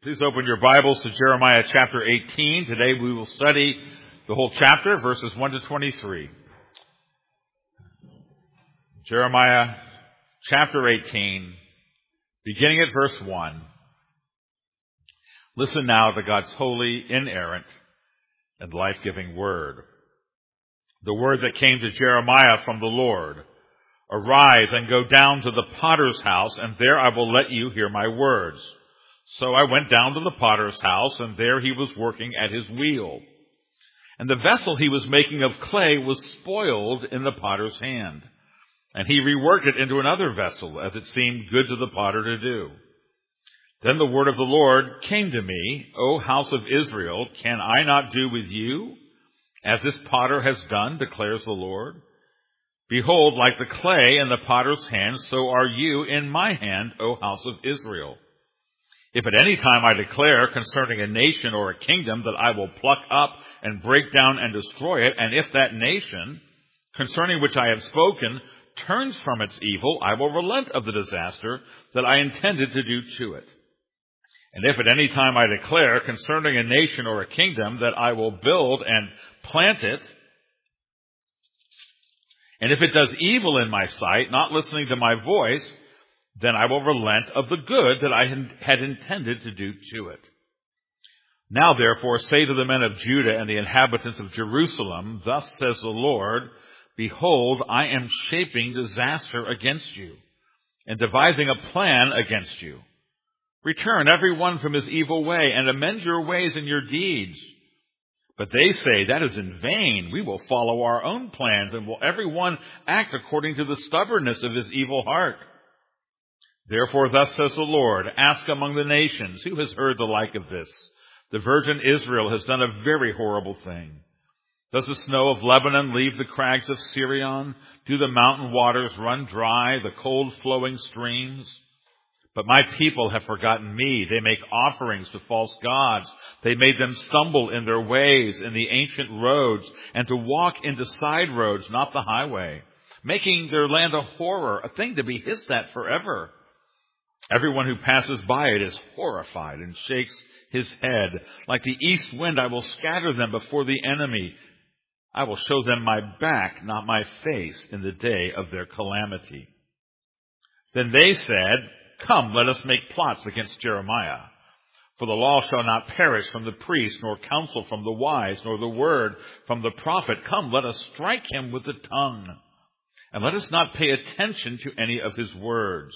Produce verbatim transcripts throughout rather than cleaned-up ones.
Please open your Bibles to Jeremiah chapter eighteen. Today we will study the whole chapter, verses one to twenty-three. Jeremiah chapter eighteen, beginning at verse one. Listen now to God's holy, inerrant, and life-giving word. The word that came to Jeremiah from the Lord. Arise and go down to the potter's house, and there I will let you hear my words. So I went down to the potter's house, and there he was working at his wheel. And the vessel he was making of clay was spoiled in the potter's hand. And he reworked it into another vessel, as it seemed good to the potter to do. Then the word of the Lord came to me, O house of Israel, can I not do with you as this potter has done, declares the Lord? Behold, like the clay in the potter's hand, so are you in my hand, O house of Israel. If at any time I declare concerning a nation or a kingdom that I will pluck up and break down and destroy it, and if that nation, concerning which I have spoken, turns from its evil, I will relent of the disaster that I intended to do to it. And if at any time I declare concerning a nation or a kingdom that I will build and plant it, and if it does evil in my sight, not listening to my voice, then I will relent of the good that I had intended to do to it. Now therefore say to the men of Judah and the inhabitants of Jerusalem, thus says the Lord, behold, I am shaping disaster against you, and devising a plan against you. Return every one from his evil way, and amend your ways and your deeds. But they say, that is in vain. We will follow our own plans, and will every one act according to the stubbornness of his evil heart. Therefore, thus says the Lord, ask among the nations, who has heard the like of this? The virgin Israel has done a very horrible thing. Does the snow of Lebanon leave the crags of Sirion? Do the mountain waters run dry, the cold flowing streams? But my people have forgotten me. They make offerings to false gods. They made them stumble in their ways, in the ancient roads, and to walk into side roads, not the highway, making their land a horror, a thing to be hissed at forever. Everyone who passes by it is horrified and shakes his head. Like the east wind, I will scatter them before the enemy. I will show them my back, not my face, in the day of their calamity. Then they said, come, let us make plots against Jeremiah. For the law shall not perish from the priest, nor counsel from the wise, nor the word from the prophet. Come, let us strike him with the tongue, and let us not pay attention to any of his words.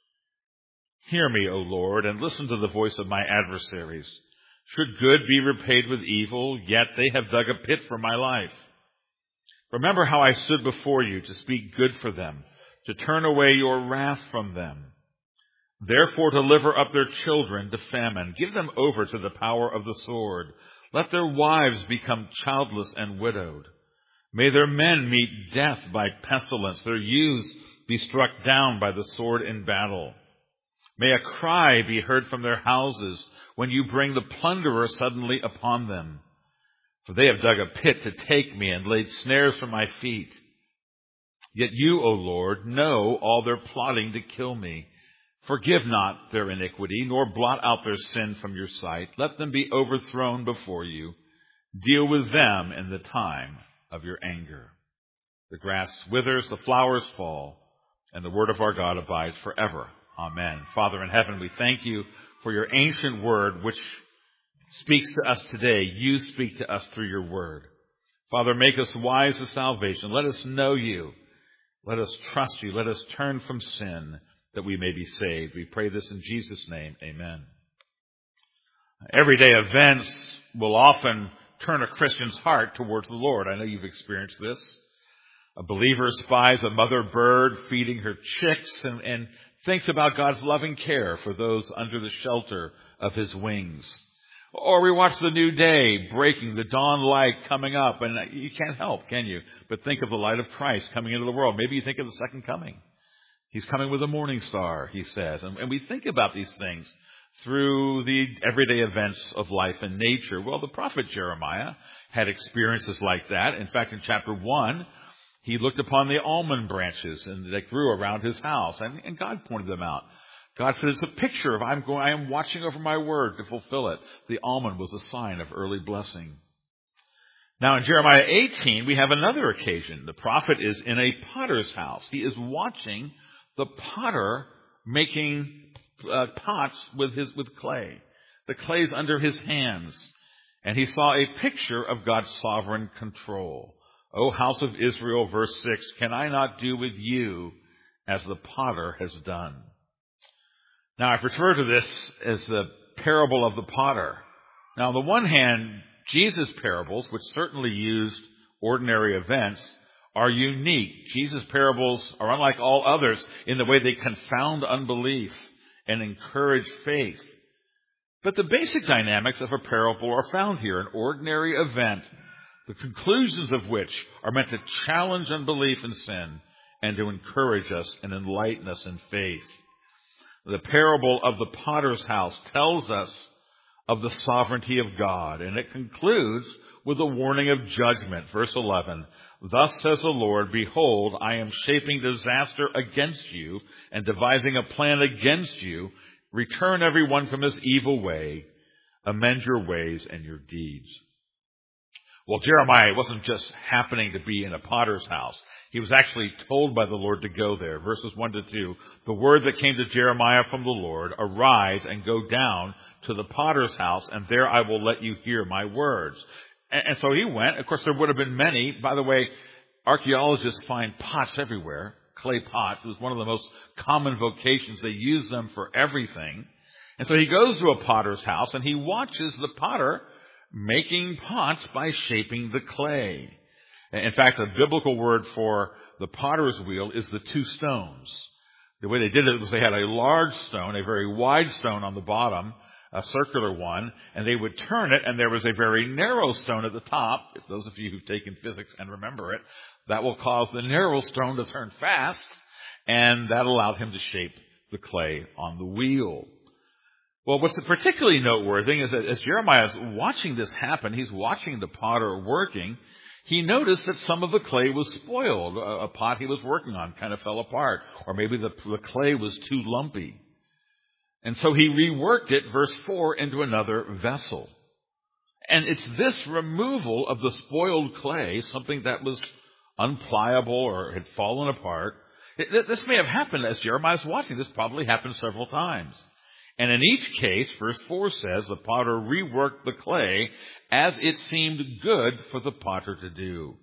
Hear me, O Lord, and listen to the voice of my adversaries. Should good be repaid with evil, yet they have dug a pit for my life. Remember how I stood before you to speak good for them, to turn away your wrath from them. Therefore deliver up their children to famine. Give them over to the power of the sword. Let their wives become childless and widowed. May their men meet death by pestilence, their youths be struck down by the sword in battle. May a cry be heard from their houses when you bring the plunderer suddenly upon them. For they have dug a pit to take me and laid snares for my feet. Yet you, O Lord, know all their plotting to kill me. Forgive not their iniquity, nor blot out their sin from your sight. Let them be overthrown before you. Deal with them in the time of your anger. The grass withers, the flowers fall, and the word of our God abides forever. Amen. Father in heaven, we thank you for your ancient word, which speaks to us today. You speak to us through your word. Father, make us wise to salvation. Let us know you. Let us trust you. Let us turn from sin that we may be saved. We pray this in Jesus' name. Amen. Everyday events will often turn a Christian's heart towards the Lord. I know you've experienced this. A believer spies a mother bird feeding her chicks and, and thinks about God's loving care for those under the shelter of his wings. Or we watch the new day breaking, the dawn light coming up, and you can't help, can you, but think of the light of Christ coming into the world. Maybe you think of the second coming. He's coming with a morning star, he says. And, and we think about these things through the everyday events of life and nature. Well, the prophet Jeremiah had experiences like that. In fact, in chapter one, he looked upon the almond branches and that grew around his house, and, and God pointed them out. God said it's a picture of I'm going, I am watching over my word to fulfill it. The almond was a sign of early blessing. Now in Jeremiah eighteen, we have another occasion. The prophet is in a potter's house. He is watching the potter making uh, pots with his with clay. The clay is under his hands. And he saw a picture of God's sovereign control. O house of Israel, verse six, can I not do with you as the potter has done? Now, I've referred to this as the parable of the potter. Now, on the one hand, Jesus' parables, which certainly used ordinary events, are unique. Jesus' parables are unlike all others in the way they confound unbelief and encourage faith. But the basic dynamics of a parable are found here, an ordinary event, the conclusions of which are meant to challenge unbelief and sin and to encourage us and enlighten us in faith. The parable of the potter's house tells us of the sovereignty of God, and it concludes with a warning of judgment. Verse eleven, thus says the Lord, behold, I am shaping disaster against you and devising a plan against you. Return everyone from his evil way. Amend your ways and your deeds. Well, Jeremiah wasn't just happening to be in a potter's house. He was actually told by the Lord to go there. Verses one to two, the word that came to Jeremiah from the Lord, arise and go down to the potter's house, and there I will let you hear my words. And, and so he went. Of course, there would have been many. By the way, archaeologists find pots everywhere. Clay pots. It was one of the most common vocations. They use them for everything. And so he goes to a potter's house and he watches the potter making pots by shaping the clay. In fact, the biblical word for the potter's wheel is the two stones. The way they did it was they had a large stone, a very wide stone on the bottom, a circular one, and they would turn it, and there was a very narrow stone at the top. If those of you who've taken physics and remember it, that will cause the narrow stone to turn fast, and that allowed him to shape the clay on the wheel. Well, what's particularly noteworthy is that as Jeremiah is watching this happen, he's watching the potter working, he noticed that some of the clay was spoiled. A, a pot he was working on kind of fell apart, or maybe the, the clay was too lumpy. And so he reworked it, verse four, into another vessel. And it's this removal of the spoiled clay, something that was unpliable or had fallen apart. It, this may have happened as Jeremiah's watching. This probably happened several times. And in each case, verse four says, the potter reworked the clay as it seemed good for the potter to do.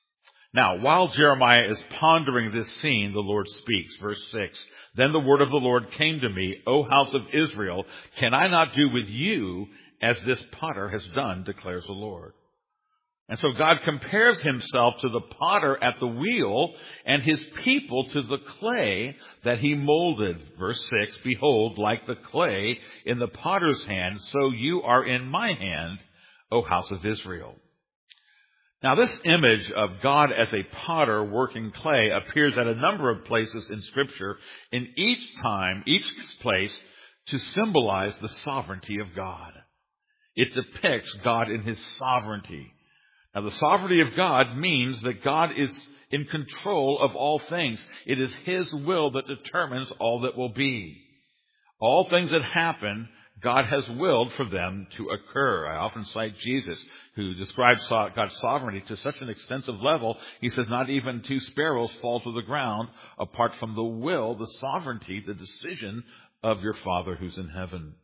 Now, while Jeremiah is pondering this scene, the Lord speaks. Verse six, then the word of the Lord came to me, O house of Israel, can I not do with you as this potter has done, declares the Lord. And so God compares himself to the potter at the wheel and his people to the clay that he molded. Verse six, behold, like the clay in the potter's hand, so you are in my hand, O house of Israel. Now, this image of God as a potter working clay appears at a number of places in Scripture, in each time, each place, to symbolize the sovereignty of God. It depicts God in his sovereignty. Now, the sovereignty of God means that God is in control of all things. It is his will that determines all that will be. All things that happen, God has willed for them to occur. I often cite Jesus, who describes God's sovereignty to such an extensive level. He says, not even two sparrows fall to the ground apart from the will, the sovereignty, the decision of your Father who's in heaven.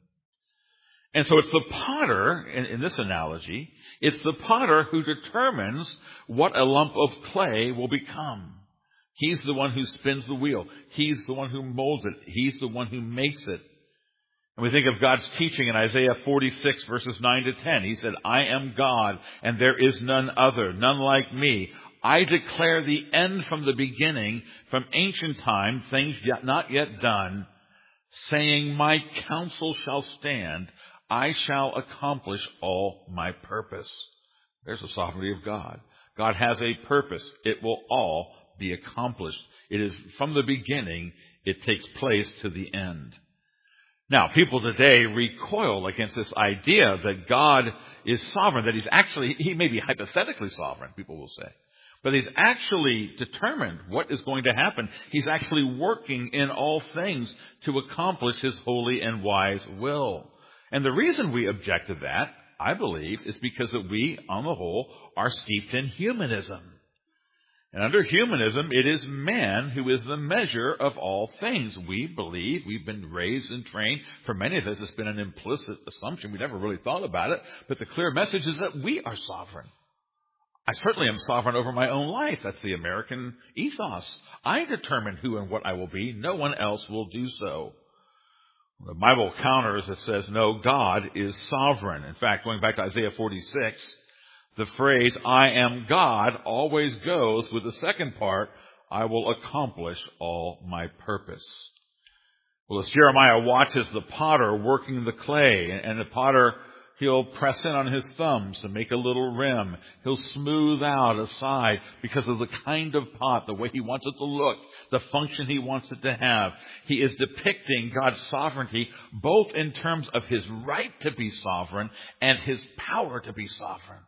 And so it's the potter, in, in this analogy, it's the potter who determines what a lump of clay will become. He's the one who spins the wheel. He's the one who molds it. He's the one who makes it. And we think of God's teaching in Isaiah forty-six, verses nine to ten. He said, I am God, and there is none other, none like me. I declare the end from the beginning, from ancient time, things yet not yet done, saying, my counsel shall stand. I shall accomplish all my purpose. There's the sovereignty of God. God has a purpose. It will all be accomplished. It is from the beginning. It takes place to the end. Now, people today recoil against this idea that God is sovereign, that he's actually, he may be hypothetically sovereign, people will say. But he's actually determined what is going to happen. He's actually working in all things to accomplish his holy and wise will. And the reason we object to that, I believe, is because that we, on the whole, are steeped in humanism. And under humanism, it is man who is the measure of all things. We believe, we've been raised and trained. For many of us, it's been an implicit assumption. We never really thought about it. But the clear message is that we are sovereign. I certainly am sovereign over my own life. That's the American ethos. I determine who and what I will be. No one else will do so. The Bible counters, it says, no, God is sovereign. In fact, going back to Isaiah forty-six, the phrase, I am God, always goes with the second part, I will accomplish all my purpose. Well, as Jeremiah watches the potter working the clay, and the potter, he'll press in on his thumbs to make a little rim. He'll smooth out a side because of the kind of pot, the way he wants it to look, the function he wants it to have. He is depicting God's sovereignty both in terms of his right to be sovereign and his power to be sovereign.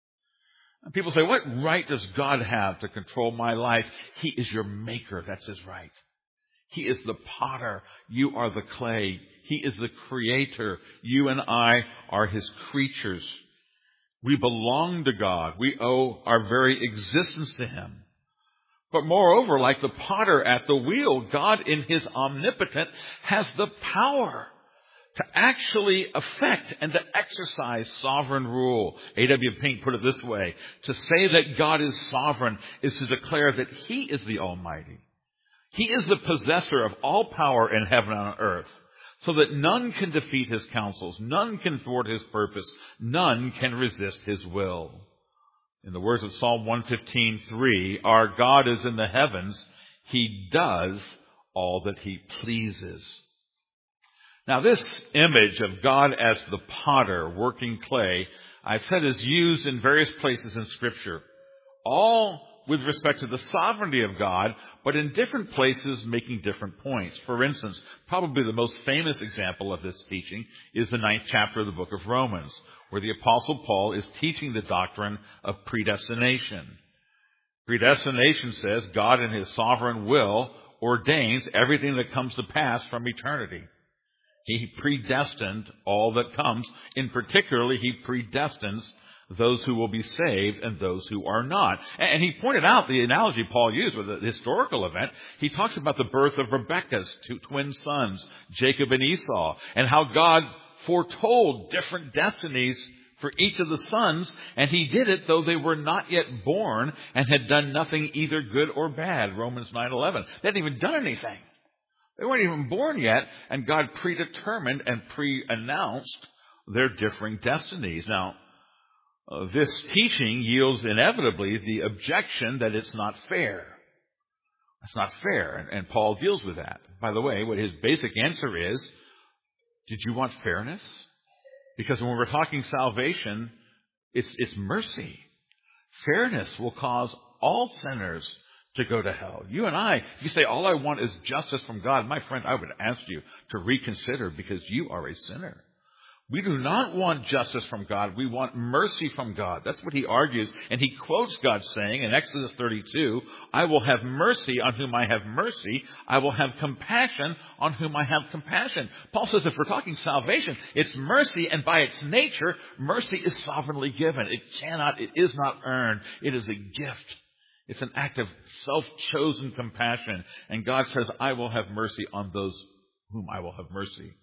And people say, what right does God have to control my life? He is your maker. That's his right. He is the potter. You are the clay. He is the creator. You and I are his creatures. We belong to God. We owe our very existence to him. But moreover, like the potter at the wheel, God in his omnipotence has the power to actually affect and to exercise sovereign rule. A W Pink put it this way: to say that God is sovereign is to declare that he is the Almighty. He is the possessor of all power in heaven and on earth, so that none can defeat his counsels, none can thwart his purpose, none can resist his will. In the words of Psalm one fifteen three, our God is in the heavens. He does all that he pleases. Now, this image of God as the potter working clay, I've said, is used in various places in Scripture, all with respect to the sovereignty of God, but in different places making different points. For instance, probably the most famous example of this teaching is the ninth chapter of the book of Romans, where the Apostle Paul is teaching the doctrine of predestination. Predestination says God in his sovereign will ordains everything that comes to pass from eternity. He predestined all that comes. In particular, he predestines those who will be saved and those who are not. And he pointed out the analogy Paul used with a historical event. He talks about the birth of Rebekah's two twin sons, Jacob and Esau, and how God foretold different destinies for each of the sons, and he did it though they were not yet born and had done nothing either good or bad. Romans nine eleven. They hadn't even done anything. They weren't even born yet, and God predetermined and pre-announced their differing destinies. Now, uh, this teaching yields inevitably the objection that it's not fair. It's not fair, and, and Paul deals with that. By the way, what his basic answer is, did you want fairness? Because when we're talking salvation, it's, it's mercy. Fairness will cause all sinners to go to hell. You and I, if you say, all I want is justice from God, my friend, I would ask you to reconsider, because you are a sinner. We do not want justice from God. We want mercy from God. That's what he argues. And he quotes God saying in Exodus thirty-two, I will have mercy on whom I have mercy. I will have compassion on whom I have compassion. Paul says if we're talking salvation, it's mercy, and by its nature, mercy is sovereignly given. It cannot, it is not earned. It is a gift. It's an act of self-chosen compassion. And God says, I will have mercy on those whom I will have mercy.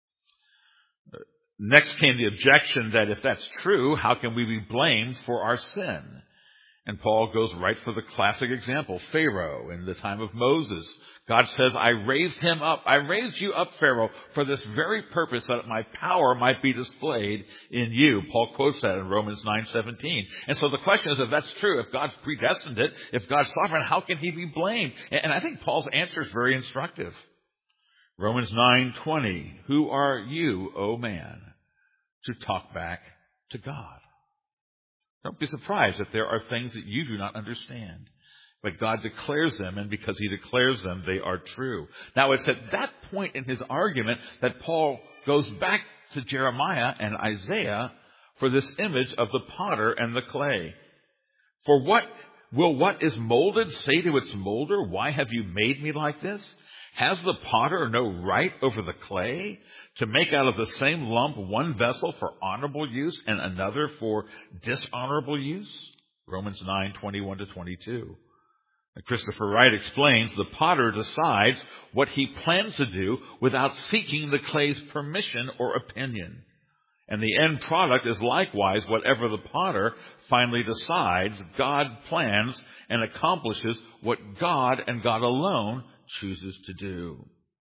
Next came the objection that if that's true, how can we be blamed for our sin? And Paul goes right for the classic example, Pharaoh in the time of Moses. God says, I raised him up. I raised you up, Pharaoh, for this very purpose, that my power might be displayed in you. Paul quotes that in Romans nine seventeen. And so the question is, if that's true, if God's predestined it, if God's sovereign, how can he be blamed? And I think Paul's answer is very instructive. Romans nine twenty, who are you, O man, to talk back to God? Don't be surprised if there are things that you do not understand. But God declares them, and because he declares them, they are true. Now, it's at that point in his argument that Paul goes back to Jeremiah and Isaiah for this image of the potter and the clay. For what Will what is molded say to its molder, why have you made me like this? Has the potter no right over the clay to make out of the same lump one vessel for honorable use and another for dishonorable use? Romans nine, twenty-one to twenty-two. And Christopher Wright explains the potter decides what he plans to do without seeking the clay's permission or opinion. And the end product is likewise whatever the potter finally decides. God plans and accomplishes what God and God alone chooses to do.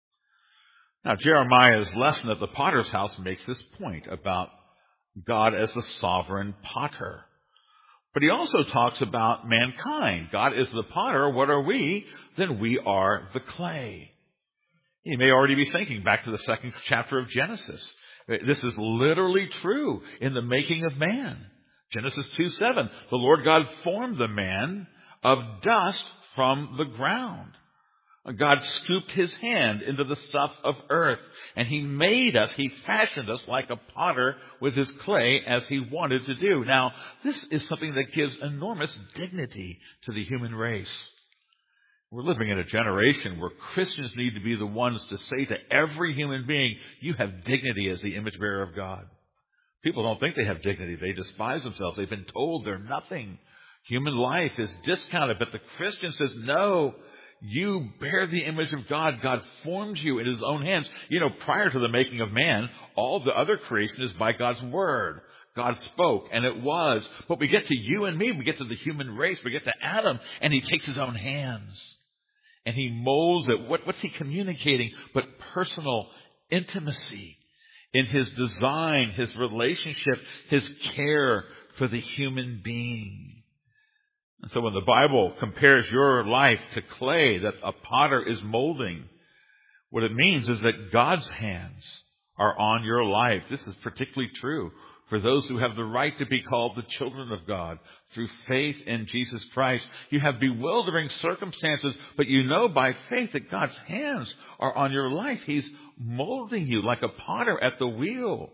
Now, Jeremiah's lesson at the potter's house makes this point about God as the sovereign potter. But he also talks about mankind. God is the potter. What are we? Then we are the clay. You may already be thinking back to the second chapter of Genesis. This is literally true in the making of man. Genesis two seven, the Lord God formed the man of dust from the ground. God scooped his hand into the stuff of earth, and he made us, he fashioned us like a potter with his clay as he wanted to do. Now, this is something that gives enormous dignity to the human race. We're living in a generation where Christians need to be the ones to say to every human being, you have dignity as the image bearer of God. People don't think they have dignity. They despise themselves. They've been told they're nothing. Human life is discounted, but the Christian says, no, you bear the image of God. God formed you in his own hands. You know, prior to the making of man, all the other creation is by God's word. God spoke, and it was. But we get to you and me, we get to the human race, we get to Adam, and he takes his own hands. And he molds it. What, what's he communicating? But personal intimacy in his design, his relationship, his care for the human being. And so when the Bible compares your life to clay that a potter is molding, what it means is that God's hands are on your life. This is particularly true for those who have the right to be called the children of God through faith in Jesus Christ. You have bewildering circumstances, but you know by faith that God's hands are on your life. He's molding you like a potter at the wheel.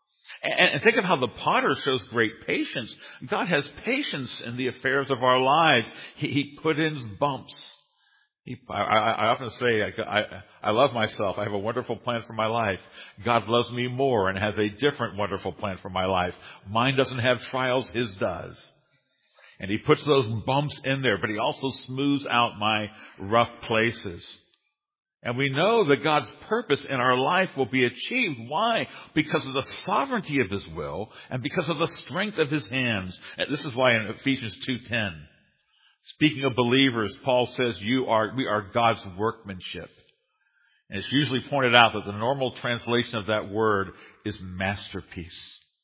And think of how the potter shows great patience. God has patience in the affairs of our lives. He, he put in bumps. He, I, I often say, I, I, I love myself. I have a wonderful plan for my life. God loves me more and has a different wonderful plan for my life. Mine doesn't have trials, his does. And he puts those bumps in there, but he also smooths out my rough places. And we know that God's purpose in our life will be achieved. Why? Because of the sovereignty of his will and because of the strength of his hands. And this is why in Ephesians two ten, speaking of believers, Paul says, "You are, we are God's workmanship." And it's usually pointed out that the normal translation of that word is masterpiece.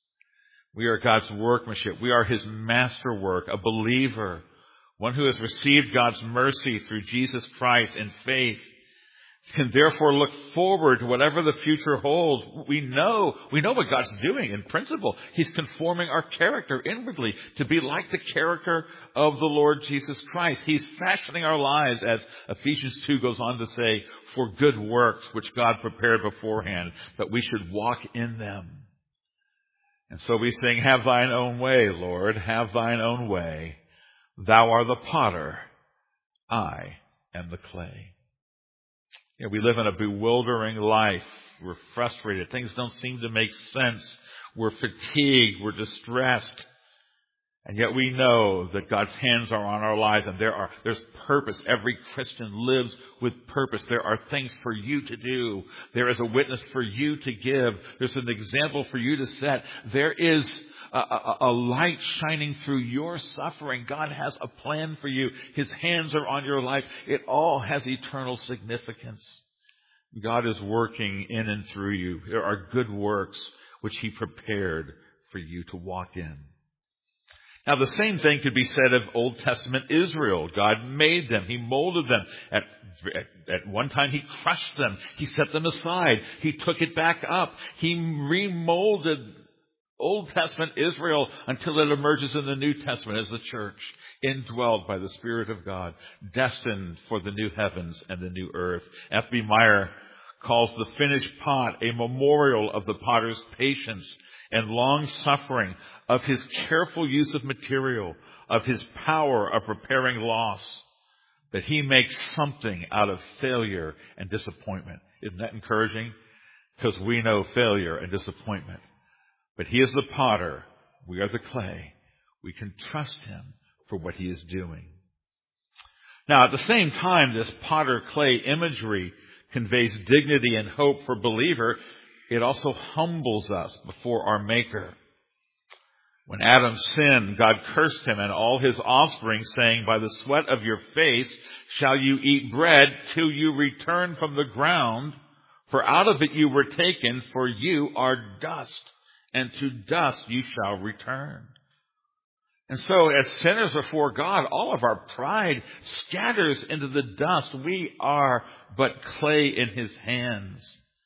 We are God's workmanship. We are his masterwork, a believer, one who has received God's mercy through Jesus Christ in faith, can therefore look forward to whatever the future holds. We know, we know what God's doing in principle. He's conforming our character inwardly to be like the character of the Lord Jesus Christ. He's fashioning our lives, as Ephesians two goes on to say, for good works which God prepared beforehand, that we should walk in them. And so we sing, "Have thine own way, Lord, have thine own way. Thou art the potter, I am the clay." You know, we live in a bewildering life. We're frustrated. Things don't seem to make sense. We're fatigued. We're distressed. And yet we know that God's hands are on our lives, and there are, there's purpose. Every Christian lives with purpose. There are things for you to do. There is a witness for you to give. There's an example for you to set. There is a, a, a light shining through your suffering. God has a plan for you. His hands are on your life. It all has eternal significance. God is working in and through you. There are good works which he prepared for you to walk in. Now, the same thing could be said of Old Testament Israel. God made them. He molded them. At, at, at one time, he crushed them. He set them aside. He took it back up. He remolded Old Testament Israel until it emerges in the New Testament as the church, indwelled by the Spirit of God, destined for the new heavens and the new earth. F B Meyer calls the finished pot a memorial of the potter's patience and long-suffering, of his careful use of material, of his power of repairing loss, that he makes something out of failure and disappointment. Isn't that encouraging? Because we know failure and disappointment. But he is the potter. We are the clay. We can trust him for what he is doing. Now, at the same time, this potter-clay imagery conveys dignity and hope for believer. It also humbles us before our Maker. When Adam sinned, God cursed him and all his offspring, saying, "By the sweat of your face shall you eat bread till you return from the ground, for out of it you were taken, for you are dust, and to dust you shall return." And so, as sinners before God, all of our pride scatters into the dust. We are but clay in his hands.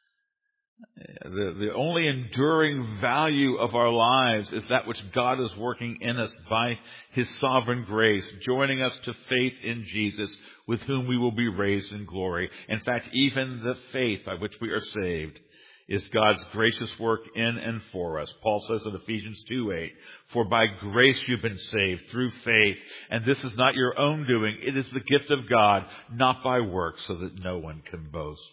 The, the only enduring value of our lives is that which God is working in us by his sovereign grace, joining us to faith in Jesus, with whom we will be raised in glory. In fact, even the faith by which we are saved is God's gracious work in and for us. Paul says in Ephesians two eight, "For by grace you've been saved through faith, and this is not your own doing. It is the gift of God, not by works, so that no one can boast."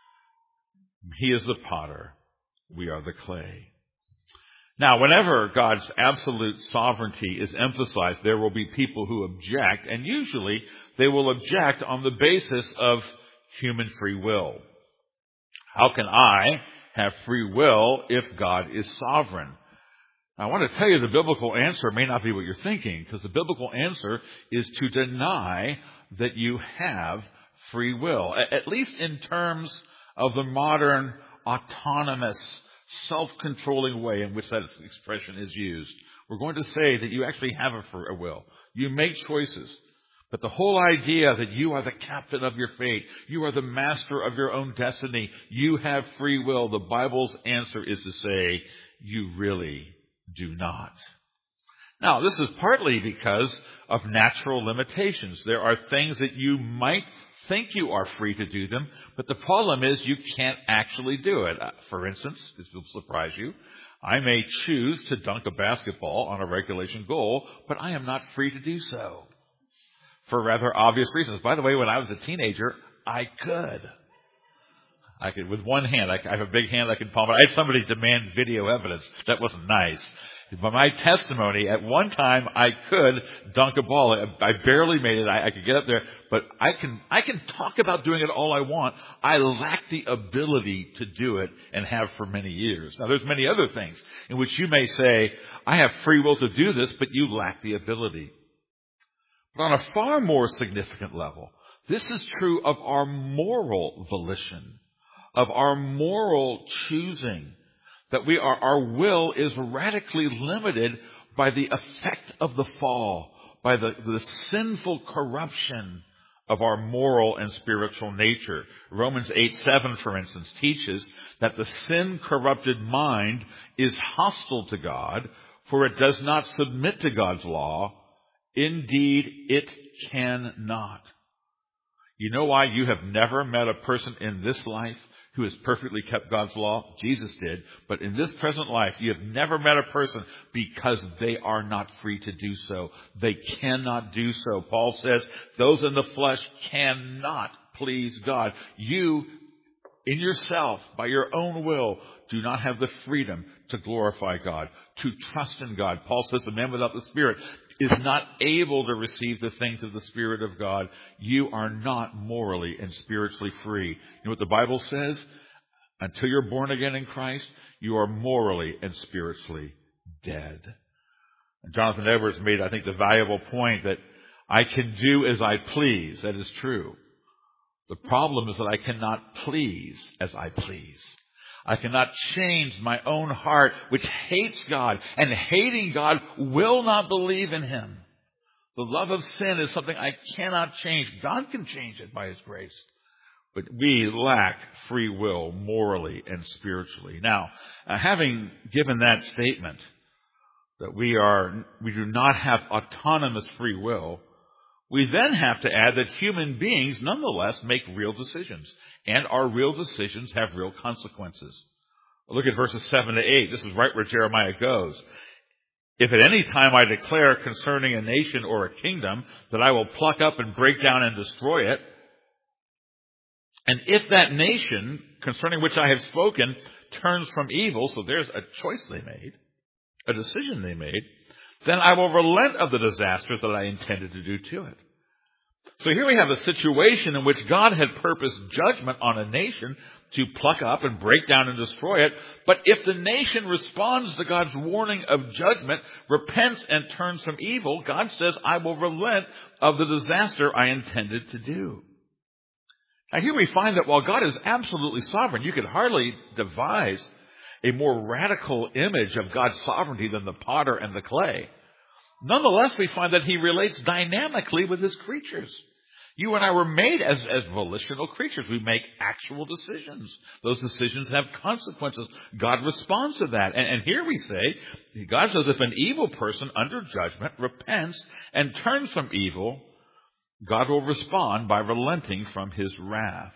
He is the potter. We are the clay. Now, whenever God's absolute sovereignty is emphasized, there will be people who object, and usually they will object on the basis of human free will. How can I have free will if God is sovereign? I want to tell you the biblical answer may not be what you're thinking, because the biblical answer is to deny that you have free will, at least in terms of the modern autonomous, self-controlling way in which that expression is used. We're going to say that you actually have a free will. You make choices. But the whole idea that you are the captain of your fate, you are the master of your own destiny, you have free will, the Bible's answer is to say, you really do not. Now, this is partly because of natural limitations. There are things that you might think you are free to do them, but the problem is you can't actually do it. For instance, this will surprise you, I may choose to dunk a basketball on a regulation goal, but I am not free to do so, for rather obvious reasons. By the way, when I was a teenager, I could. I could, with one hand, I, I have a big hand I can palm it. I had somebody demand video evidence. That wasn't nice. But my testimony, at one time, I could dunk a ball. I barely made it. I, I could get up there. But I can, I can talk about doing it all I want. I lack the ability to do it and have for many years. Now, there's many other things in which you may say, I have free will to do this, but you lack the ability. But on a far more significant level, this is true of our moral volition, of our moral choosing. That we are, our will is radically limited by the effect of the fall, by the, the sinful corruption of our moral and spiritual nature. Romans eight seven, for instance, teaches that the sin-corrupted mind is hostile to God, for it does not submit to God's law. Indeed, it cannot. You know why you have never met a person in this life who has perfectly kept God's law? Jesus did. But in this present life, you have never met a person because they are not free to do so. They cannot do so. Paul says, those in the flesh cannot please God. You, in yourself, by your own will, do not have the freedom to glorify God, to trust in God. Paul says the man without the Spirit is not able to receive the things of the Spirit of God. You are not morally and spiritually free. You know what the Bible says? Until you're born again in Christ, you are morally and spiritually dead. And Jonathan Edwards made, I think, the valuable point that I can do as I please. That is true. The problem is that I cannot please as I please. I cannot change my own heart, which hates God, and hating God will not believe in Him. The love of sin is something I cannot change. God can change it by His grace. But we lack free will morally and spiritually. Now, uh, having given that statement, that we are, we do not have autonomous free will, We then have to add that human beings nonetheless make real decisions, and our real decisions have real consequences. Look at verses seven to eight. This is right where Jeremiah goes. If at any time I declare concerning a nation or a kingdom that I will pluck up and break down and destroy it, and if that nation concerning which I have spoken turns from evil, so there's a choice they made, a decision they made, then I will relent of the disasters that I intended to do to it. So here we have a situation in which God had purposed judgment on a nation to pluck up and break down and destroy it. But if the nation responds to God's warning of judgment, repents and turns from evil, God says, I will relent of the disaster I intended to do. Now here we find that while God is absolutely sovereign, you could hardly devise a more radical image of God's sovereignty than the potter and the clay. Nonetheless, we find that he relates dynamically with his creatures. You and I were made as, as volitional creatures. We make actual decisions. Those decisions have consequences. God responds to that. And, and here we say, God says if an evil person under judgment repents and turns from evil, God will respond by relenting from his wrath.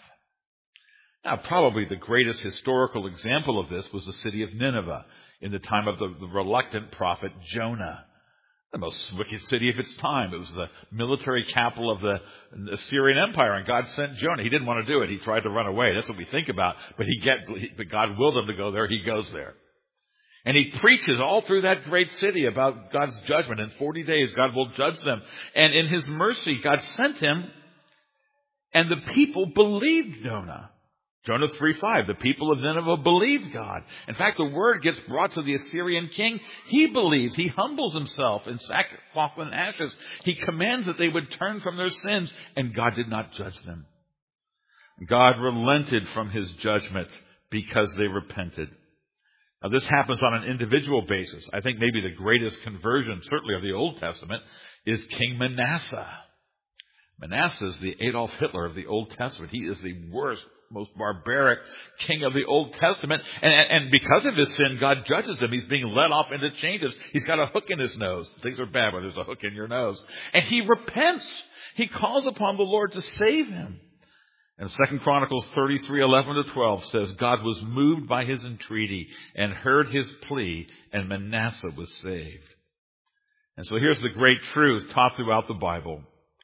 Now, probably the greatest historical example of this was the city of Nineveh in the time of the, the reluctant prophet Jonah. The most wicked city of its time. It was the military capital of the Assyrian Empire, and God sent Jonah. He didn't want to do it. He tried to run away. That's what we think about. But he get, but God willed him to go there. He goes there. And he preaches all through that great city about God's judgment. In forty days, God will judge them. And in his mercy, God sent him, and the people believed Jonah. Jonah three five, the people of Nineveh believed God. In fact, the word gets brought to the Assyrian king. He believes. He humbles himself in sackcloth and ashes. He commands that they would turn from their sins, and God did not judge them. God relented from his judgment because they repented. Now, this happens on an individual basis. I think maybe the greatest conversion, certainly of the Old Testament, is King Manasseh. Manasseh is the Adolf Hitler of the Old Testament. He is the worst, most barbaric king of the Old Testament. And, and because of his sin, God judges him. He's being led off into changes. He's got a hook in his nose. Things are bad when there's a hook in your nose. And he repents. He calls upon the Lord to save him. And Second Chronicles thirty-three, eleven to twelve says, God was moved by his entreaty and heard his plea, and Manasseh was saved. And so here's the great truth taught throughout the Bible.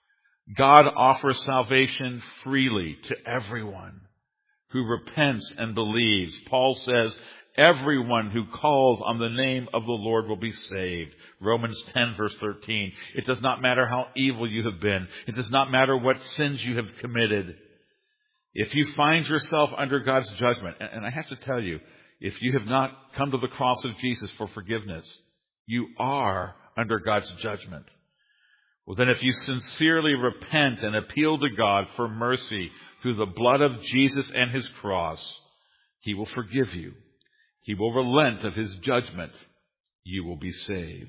God offers salvation freely to everyone who repents and believes. Paul says, everyone who calls on the name of the Lord will be saved. Romans ten, verse thirteen. It does not matter how evil you have been. It does not matter what sins you have committed. If you find yourself under God's judgment, and I have to tell you, if you have not come to the cross of Jesus for forgiveness, you are under God's judgment. Well, then if you sincerely repent and appeal to God for mercy through the blood of Jesus and his cross, he will forgive you. He will relent of his judgment. You will be saved.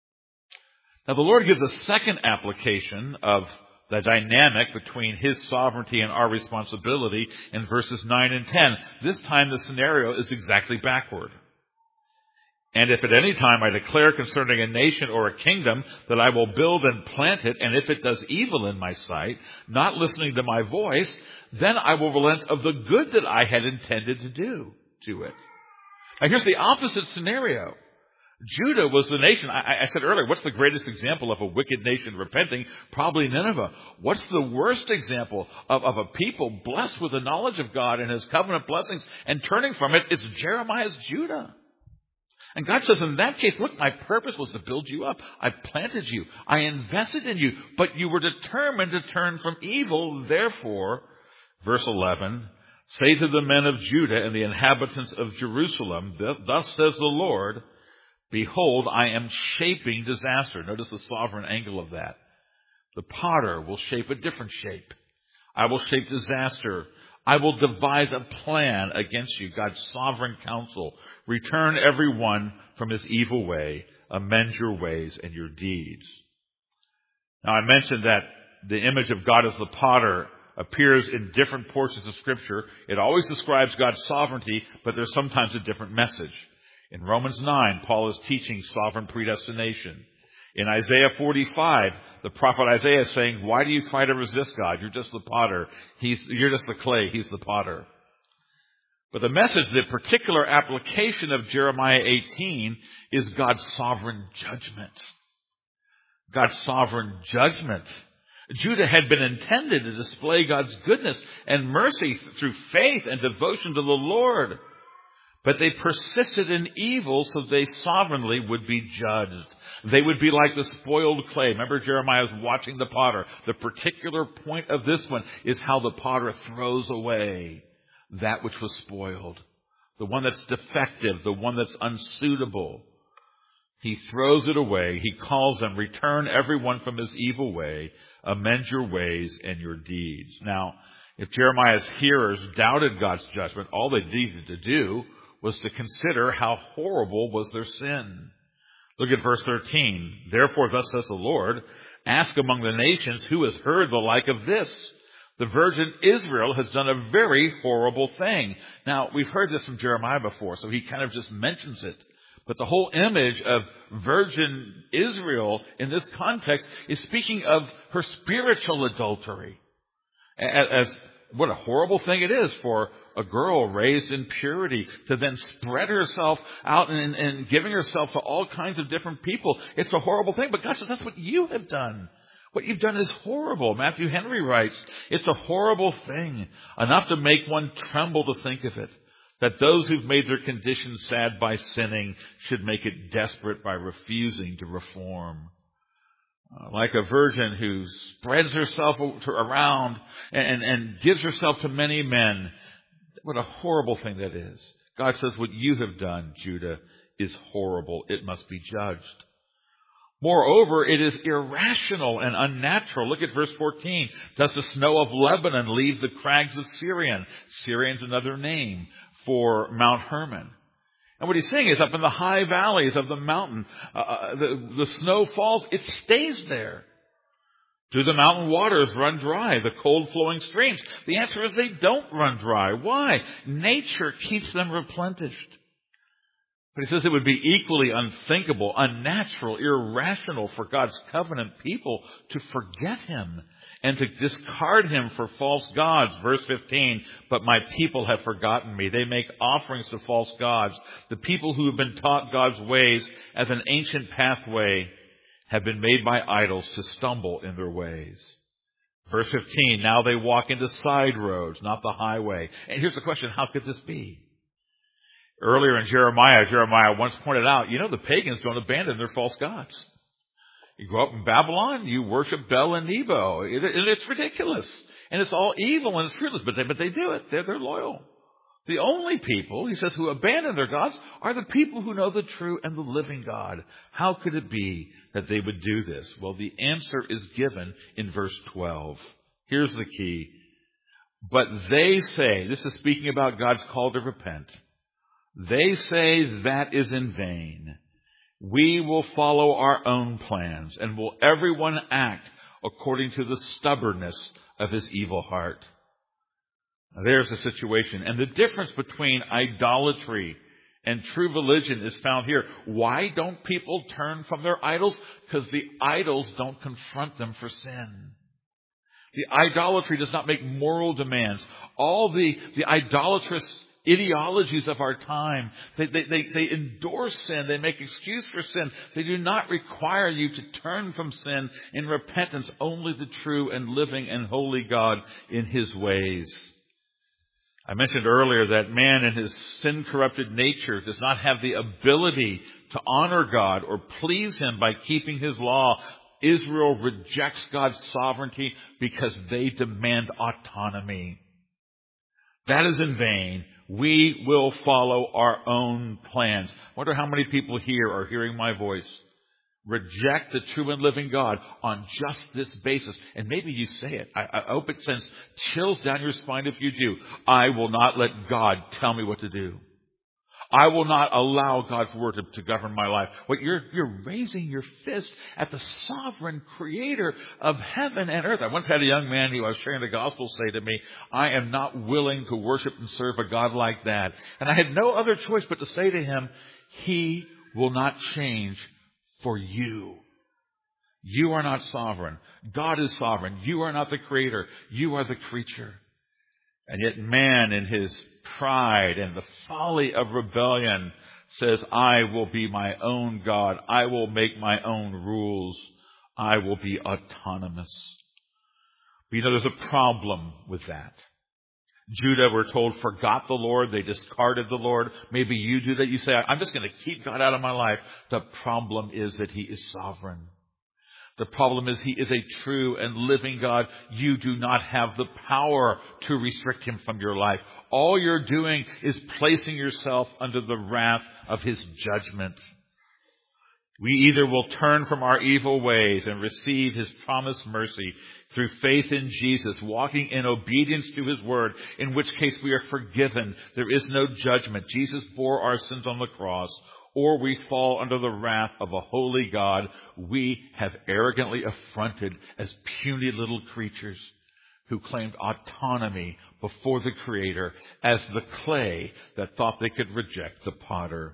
Now, the Lord gives a second application of the dynamic between his sovereignty and our responsibility in verses nine and ten. This time the scenario is exactly backward. And if at any time I declare concerning a nation or a kingdom that I will build and plant it, and if it does evil in my sight, not listening to my voice, then I will relent of the good that I had intended to do to it. Now here's the opposite scenario. Judah was the nation. I, I said earlier, what's the greatest example of a wicked nation repenting? Probably Nineveh. What's the worst example of, of a people blessed with the knowledge of God and his covenant blessings and turning from it? It's Jeremiah's Judah. And God says, in that case, look, my purpose was to build you up. I planted you. I invested in you. But you were determined to turn from evil. Therefore, verse eleven, say to the men of Judah and the inhabitants of Jerusalem, thus says the Lord, behold, I am shaping disaster. Notice the sovereign angle of that. The potter will shape a different shape. I will shape disaster. I will devise a plan against you, God's sovereign counsel. Return every one from his evil way. Amend your ways and your deeds. Now, I mentioned that the image of God as the potter appears in different portions of Scripture. It always describes God's sovereignty, but there's sometimes a different message. In Romans nine, Paul is teaching sovereign predestination. In Isaiah forty-five, the prophet Isaiah is saying, why do you try to resist God? You're just the potter. He's, you're just the clay. He's the potter. But the message, the particular application of Jeremiah eighteen is God's sovereign judgment. God's sovereign judgment. Judah had been intended to display God's goodness and mercy through faith and devotion to the Lord. But they persisted in evil, so they sovereignly would be judged. They would be like the spoiled clay. Remember, Jeremiah was watching the potter. The particular point of this one is how the potter throws away that which was spoiled. The one that's defective, the one that's unsuitable. He throws it away. He calls them, return everyone from his evil way, amend your ways and your deeds. Now, if Jeremiah's hearers doubted God's judgment, all they needed to do was to consider how horrible was their sin. Look at verse thirteen. Therefore, thus says the Lord, ask among the nations who has heard the like of this. The virgin Israel has done a very horrible thing. Now, we've heard this from Jeremiah before, so he kind of just mentions it. But the whole image of virgin Israel in this context is speaking of her spiritual adultery. As what a horrible thing it is for a girl raised in purity to then spread herself out and, and giving herself to all kinds of different people. It's a horrible thing. But God says, that's what you have done. What you've done is horrible. Matthew Henry writes, it's a horrible thing, enough to make one tremble to think of it, that those who've made their condition sad by sinning should make it desperate by refusing to reform. Uh, like a virgin who spreads herself to, around and, and gives herself to many men. What a horrible thing that is. God says, what you have done, Judah, is horrible. It must be judged. Moreover, it is irrational and unnatural. Look at verse fourteen. Does the snow of Lebanon leave the crags of Syrian? Syrian's another name for Mount Hermon. And what he's saying is up in the high valleys of the mountain, uh, the, the snow falls, it stays there. Do the mountain waters run dry, the cold flowing streams? The answer is they don't run dry. Why? Nature keeps them replenished. But he says it would be equally unthinkable, unnatural, irrational for God's covenant people to forget him and to discard him for false gods. Verse fifteen, but my people have forgotten me. They make offerings to false gods. The people who have been taught God's ways as an ancient pathway have been made by idols to stumble in their ways. Verse fifteen, now they walk into side roads, not the highway. And here's the question, how could this be? Earlier in Jeremiah, Jeremiah once pointed out, you know, the pagans don't abandon their false gods. You go up in Babylon, you worship Bel and Nebo. It, it, it's ridiculous. And it's all evil and it's fruitless, but they, but they do it. They're, they're loyal. The only people, he says, who abandon their gods are the people who know the true and the living God. How could it be that they would do this? Well, the answer is given in verse twelve. Here's the key. But they say, this is speaking about God's call to repent. They say that is in vain. We will follow our own plans, and will everyone act according to the stubbornness of his evil heart. Now, there's the situation. And the difference between idolatry and true religion is found here. Why don't people turn from their idols? Because the idols don't confront them for sin. The idolatry does not make moral demands. All the, the idolatrous ideologies of our time, they, they, they, they endorse sin. They make excuse for sin. They do not require you to turn from sin in repentance. Only the true and living and holy God in his ways. I mentioned earlier that man in his sin-corrupted nature does not have the ability to honor God or please him by keeping his law. Israel rejects God's sovereignty because they demand autonomy. That is in vain. We will follow our own plans. I wonder how many people here are hearing my voice reject the true and living God on just this basis. And maybe you say it. I, I hope it sends chills down your spine if you do. I will not let God tell me what to do. I will not allow God's word to, to govern my life. What you're, you're raising your fist at the sovereign creator of heaven and earth. I once had a young man who I was sharing the gospel say to me, I am not willing to worship and serve a God like that. And I had no other choice but to say to him, he will not change for you. You are not sovereign. God is sovereign. You are not the creator. You are the creature. And yet man, in his pride and the folly of rebellion, says, I will be my own God. I will make my own rules. I will be autonomous. But you know, there's a problem with that. Judah, we're told, forgot the Lord. They discarded the Lord. Maybe you do that. You say, I'm just going to keep God out of my life. The problem is that he is sovereign. The problem is he is a true and living God. You do not have the power to restrict him from your life. All you're doing is placing yourself under the wrath of his judgment. We either will turn from our evil ways and receive his promised mercy through faith in Jesus, walking in obedience to his word, in which case we are forgiven. There is no judgment. Jesus bore our sins on the cross. Or we fall under the wrath of a holy God we have arrogantly affronted as puny little creatures who claimed autonomy before the Creator as the clay that thought they could reject the potter.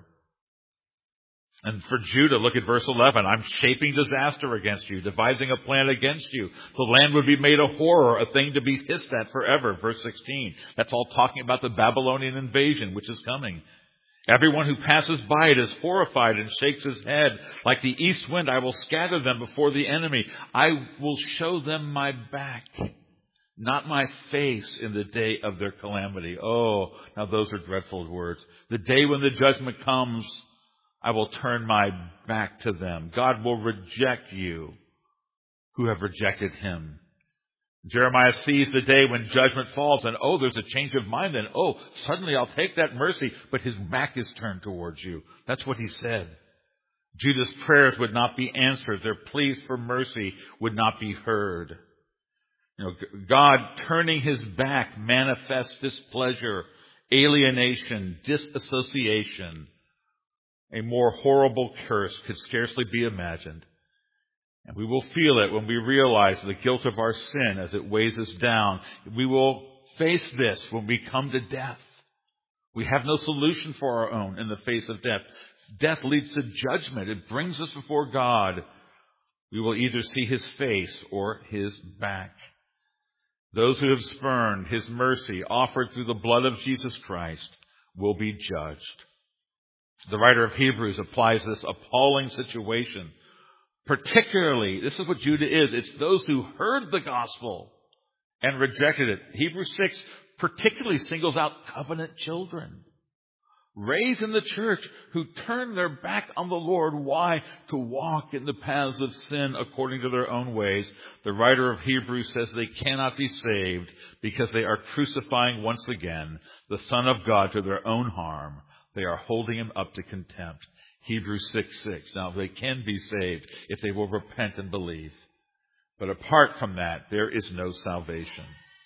And for Judah, look at verse eleven. I'm shaping disaster against you, devising a plan against you. The land would be made a horror, a thing to be hissed at forever. Verse sixteen. That's all talking about the Babylonian invasion, which is coming. Everyone who passes by it is horrified and shakes his head. Like the east wind, I will scatter them before the enemy. I will show them my back, not my face in the day of their calamity. Oh, now those are dreadful words. The day when the judgment comes, I will turn my back to them. God will reject you who have rejected him. Jeremiah sees the day when judgment falls, and oh, there's a change of mind, and oh, suddenly I'll take that mercy, but his back is turned towards you. That's what he said. Judah's prayers would not be answered. Their pleas for mercy would not be heard. You know, God turning his back manifests displeasure, alienation, disassociation. A more horrible curse could scarcely be imagined. And we will feel it when we realize the guilt of our sin as it weighs us down. We will face this when we come to death. We have no solution for our own in the face of death. Death leads to judgment. It brings us before God. We will either see his face or his back. Those who have spurned his mercy offered through the blood of Jesus Christ will be judged. The writer of Hebrews applies this appalling situation. Particularly, this is what Judah is. It's those who heard the gospel and rejected it. Hebrews six particularly singles out covenant children, raised in the church, who turn their back on the Lord. Why? To walk in the paths of sin according to their own ways. The writer of Hebrews says they cannot be saved because they are crucifying once again the Son of God to their own harm. They are holding him up to contempt. Hebrews six six. Now, they can be saved if they will repent and believe. But apart from that, there is no salvation.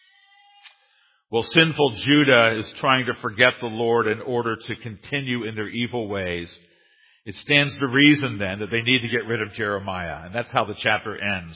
Well, sinful Judah is trying to forget the Lord in order to continue in their evil ways. It stands to reason, then, that they need to get rid of Jeremiah. And that's how the chapter ends.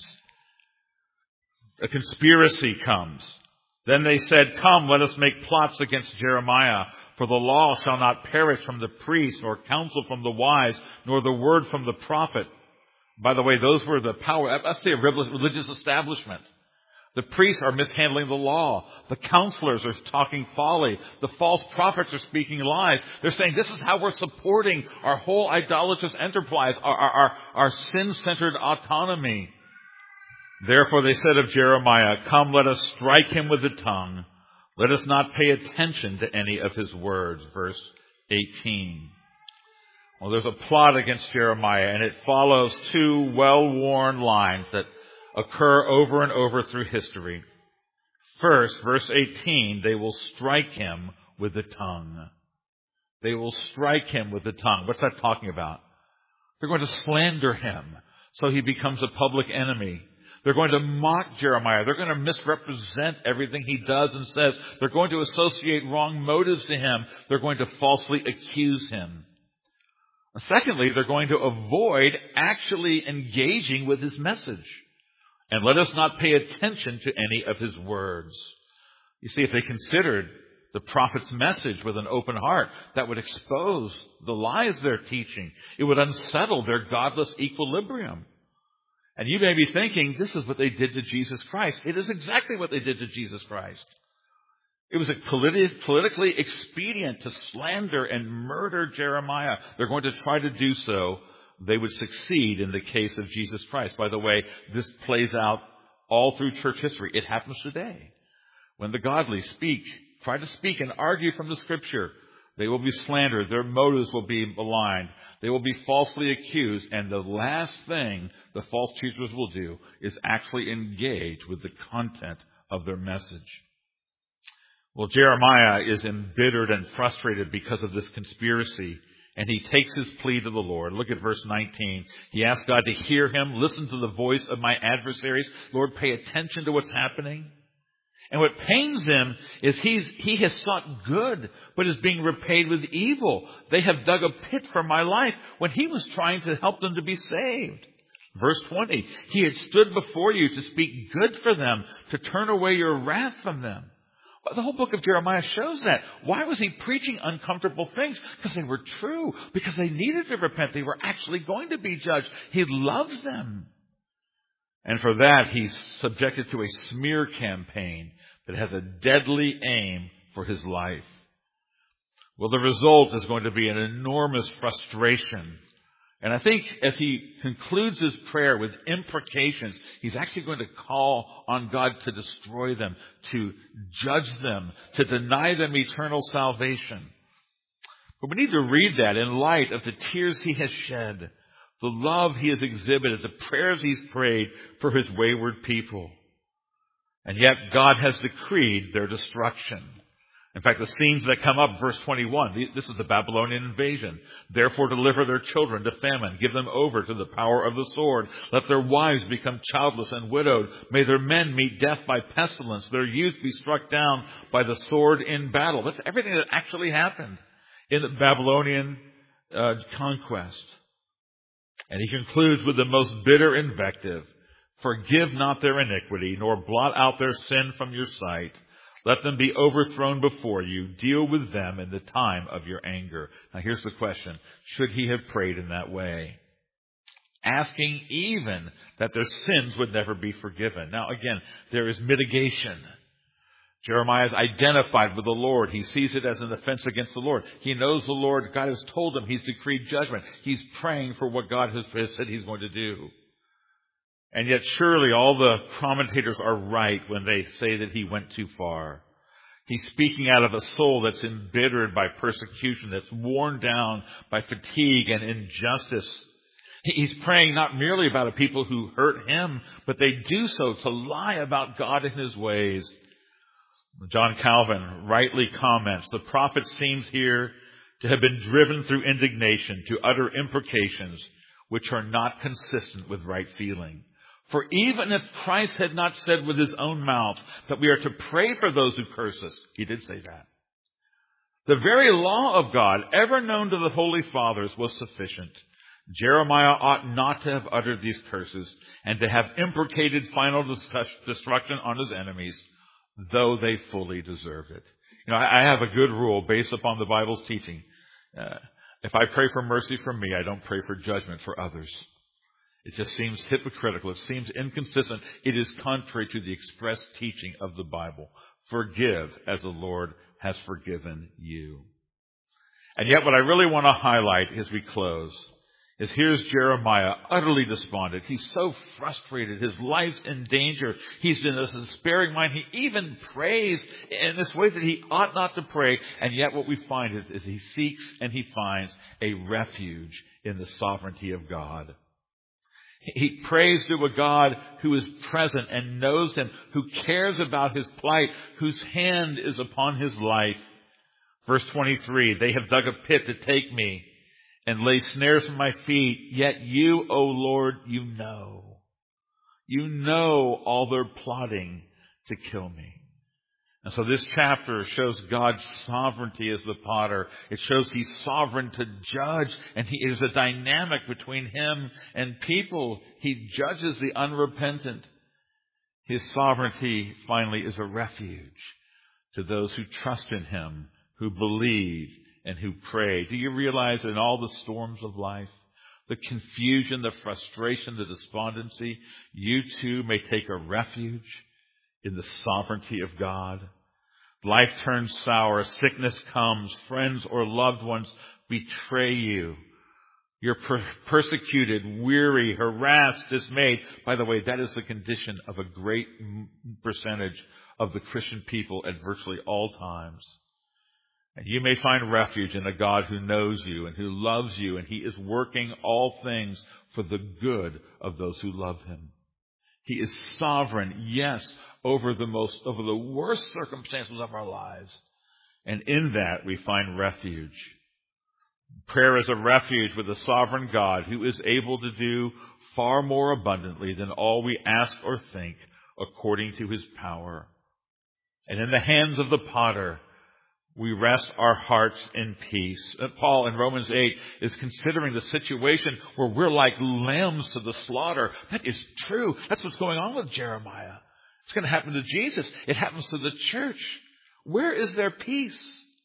A conspiracy comes. Then they said, come, let us make plots against Jeremiah. For the law shall not perish from the priest, nor counsel from the wise, nor the word from the prophet. By the way, those were the power, let's say a religious establishment. The priests are mishandling the law. The counselors are talking folly. The false prophets are speaking lies. They're saying this is how we're supporting our whole idolatrous enterprise, our, our, our, our sin-centered autonomy. Therefore they said of Jeremiah, come, let us strike him with the tongue. Let us not pay attention to any of his words. Verse eighteen. Well, there's a plot against Jeremiah, and it follows two well-worn lines that occur over and over through history. First, verse eighteen, they will strike him with the tongue. They will strike him with the tongue. What's that talking about? They're going to slander him so he becomes a public enemy. They're going to mock Jeremiah. They're going to misrepresent everything he does and says. They're going to associate wrong motives to him. They're going to falsely accuse him. Secondly, they're going to avoid actually engaging with his message. And let us not pay attention to any of his words. You see, if they considered the prophet's message with an open heart, that would expose the lies they're teaching. It would unsettle their godless equilibrium. And you may be thinking, this is what they did to Jesus Christ. It is exactly what they did to Jesus Christ. It was a politi- politically expedient to slander and murder Jeremiah. They're going to try to do so. They would succeed in the case of Jesus Christ. By the way, this plays out all through church history. It happens today. When the godly speak, try to speak and argue from the Scripture, they will be slandered. Their motives will be maligned. They will be falsely accused. And the last thing the false teachers will do is actually engage with the content of their message. Well, Jeremiah is embittered and frustrated because of this conspiracy, and he takes his plea to the Lord. Look at verse nineteen. He asks God to hear him, listen to the voice of my adversaries. Lord, pay attention to what's happening. And what pains him is he's, he has sought good, but is being repaid with evil. They have dug a pit for my life when he was trying to help them to be saved. Verse twenty, he had stood before you to speak good for them, to turn away your wrath from them. The whole book of Jeremiah shows that. Why was he preaching uncomfortable things? Because they were true. Because they needed to repent. They were actually going to be judged. He loves them. And for that, he's subjected to a smear campaign that has a deadly aim for his life. Well, the result is going to be an enormous frustration. And I think as he concludes his prayer with imprecations, he's actually going to call on God to destroy them, to judge them, to deny them eternal salvation. But we need to read that in light of the tears he has shed, the love he has exhibited, the prayers he's prayed for his wayward people. And yet God has decreed their destruction. In fact, the scenes that come up, verse twenty-one, this is the Babylonian invasion. Therefore deliver their children to famine, give them over to the power of the sword. Let their wives become childless and widowed. May their men meet death by pestilence, their youth be struck down by the sword in battle. That's everything that actually happened in the Babylonian uh, conquest. And he concludes with the most bitter invective. Forgive not their iniquity, nor blot out their sin from your sight. Let them be overthrown before you. Deal with them in the time of your anger. Now here's the question. Should he have prayed in that way? Asking even that their sins would never be forgiven. Now again, there is mitigation. Jeremiah is identified with the Lord. He sees it as an offense against the Lord. He knows the Lord. God has told him. He's decreed judgment. He's praying for what God has said he's going to do. And yet surely all the commentators are right when they say that he went too far. He's speaking out of a soul that's embittered by persecution, that's worn down by fatigue and injustice. He's praying not merely about a people who hurt him, but they do so to lie about God and his ways. John Calvin rightly comments, the prophet seems here to have been driven through indignation to utter imprecations which are not consistent with right feeling. For even if Christ had not said with his own mouth that we are to pray for those who curse us, he did say that. The very law of God, ever known to the Holy Fathers, was sufficient. Jeremiah ought not to have uttered these curses and to have imprecated final destruction on his enemies, though they fully deserved it. You know, I have a good rule based upon the Bible's teaching. Uh, if I pray for mercy for me, I don't pray for judgment for others. It just seems hypocritical. It seems inconsistent. It is contrary to the express teaching of the Bible. Forgive as the Lord has forgiven you. And yet what I really want to highlight as we close is here's Jeremiah utterly despondent. He's so frustrated. His life's in danger. He's in a despairing mind. He even prays in this way that he ought not to pray. And yet what we find is, is he seeks and he finds a refuge in the sovereignty of God. He prays to a God who is present and knows him, who cares about his plight, whose hand is upon his life. Verse twenty-three, they have dug a pit to take me and lay snares for my feet. Yet you, O Lord, you know. You know all their plotting to kill me. And so this chapter shows God's sovereignty as the potter. It shows he's sovereign to judge, and he is a dynamic between him and people. He judges the unrepentant. His sovereignty, finally, is a refuge to those who trust in him, who believe, and who pray. Do you realize in all the storms of life, the confusion, the frustration, the despondency, you too may take a refuge in the sovereignty of God. Life turns sour, sickness comes, friends or loved ones betray you. You're per- persecuted, weary, harassed, dismayed. By the way, that is the condition of a great percentage of the Christian people at virtually all times. And you may find refuge in a God who knows you and who loves you, and He is working all things for the good of those who love Him. He is sovereign, yes, over the most, over the worst circumstances of our lives. And in that we find refuge. Prayer is a refuge with a sovereign God who is able to do far more abundantly than all we ask or think according to His power. And in the hands of the potter, we rest our hearts in peace. Paul in Romans eight is considering the situation where we're like lambs to the slaughter. That is true. That's what's going on with Jeremiah. It's going to happen to Jesus. It happens to the church. Where is their peace?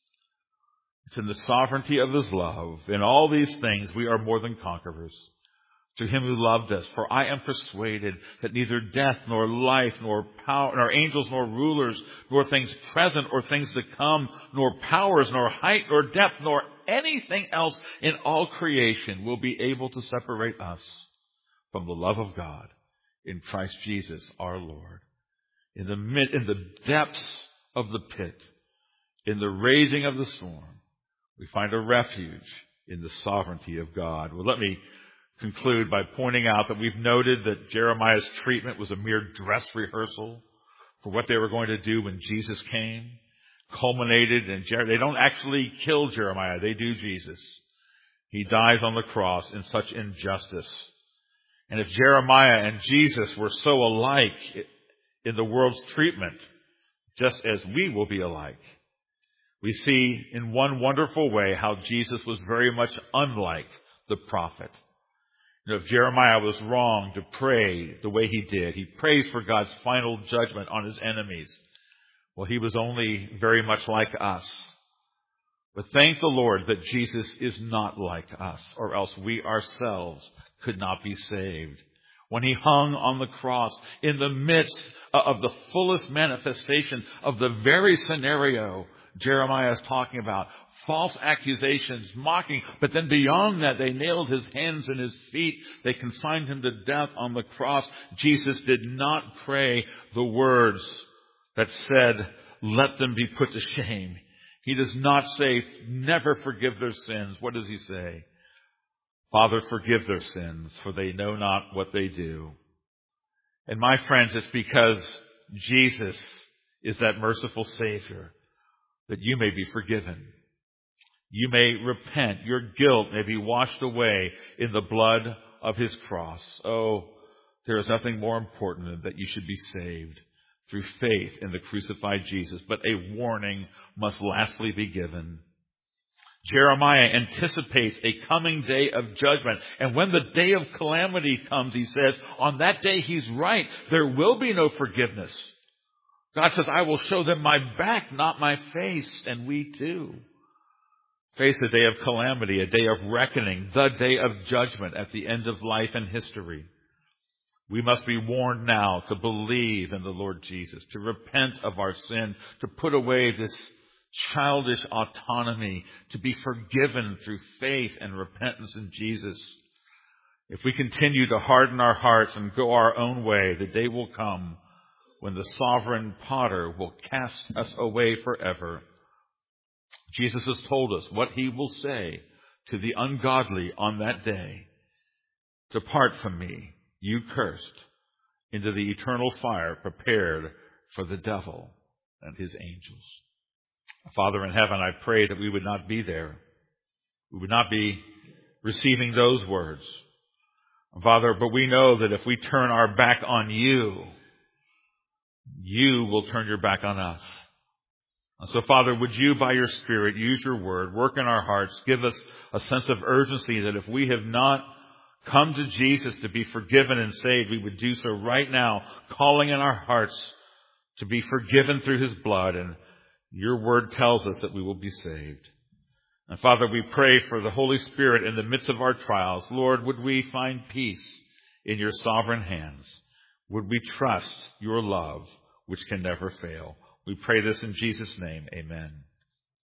It's in the sovereignty of His love. In all these things, we are more than conquerors. To Him who loved us, for I am persuaded that neither death, nor life, nor power, nor angels, nor rulers, nor things present, or things to come, nor powers, nor height, nor depth, nor anything else in all creation will be able to separate us from the love of God in Christ Jesus our Lord. In the mid, in the depths of the pit, in the raging of the storm, we find a refuge in the sovereignty of God. Well, let me conclude by pointing out that we've noted that Jeremiah's treatment was a mere dress rehearsal for what they were going to do when Jesus came. Culminated in Jer- they don't actually kill Jeremiah, they do Jesus. He dies on the cross in such injustice. And if Jeremiah and Jesus were so alike in the world's treatment, just as we will be alike, we see in one wonderful way how Jesus was very much unlike the prophet. You know, if Jeremiah was wrong to pray the way he did, he prays for God's final judgment on his enemies. Well, he was only very much like us. But thank the Lord that Jesus is not like us, or else we ourselves could not be saved. When He hung on the cross in the midst of the fullest manifestation of the very scenario Jeremiah is talking about, false accusations, mocking, but then beyond that, they nailed His hands and His feet. They consigned Him to death on the cross. Jesus did not pray the words that said, let them be put to shame. He does not say, never forgive their sins. What does He say? Father, forgive their sins, for they know not what they do. And my friends, it's because Jesus is that merciful Savior that you may be forgiven. You may repent. Your guilt may be washed away in the blood of His cross. Oh, there is nothing more important than that you should be saved through faith in the crucified Jesus. But a warning must lastly be given. Jeremiah anticipates a coming day of judgment. And when the day of calamity comes, he says, on that day he's right. There will be no forgiveness. God says, I will show them my back, not my face. And we too face a day of calamity, a day of reckoning, the day of judgment at the end of life and history. We must be warned now to believe in the Lord Jesus, to repent of our sin, to put away this childish autonomy, to be forgiven through faith and repentance in Jesus. If we continue to harden our hearts and go our own way, the day will come when the sovereign potter will cast us away forever. Jesus has told us what He will say to the ungodly on that day. Depart from me, you cursed, into the eternal fire prepared for the devil and his angels. Father in heaven, I pray that we would not be there. We would not be receiving those words. Father, but we know that if we turn our back on you, you will turn your back on us. So, Father, would you, by your Spirit, use your word, work in our hearts, give us a sense of urgency that if we have not come to Jesus to be forgiven and saved, we would do so right now, calling in our hearts to be forgiven through His blood. And your word tells us that we will be saved. And Father, we pray for the Holy Spirit in the midst of our trials. Lord, would we find peace in your sovereign hands? Would we trust your love, which can never fail? We pray this in Jesus' name. Amen.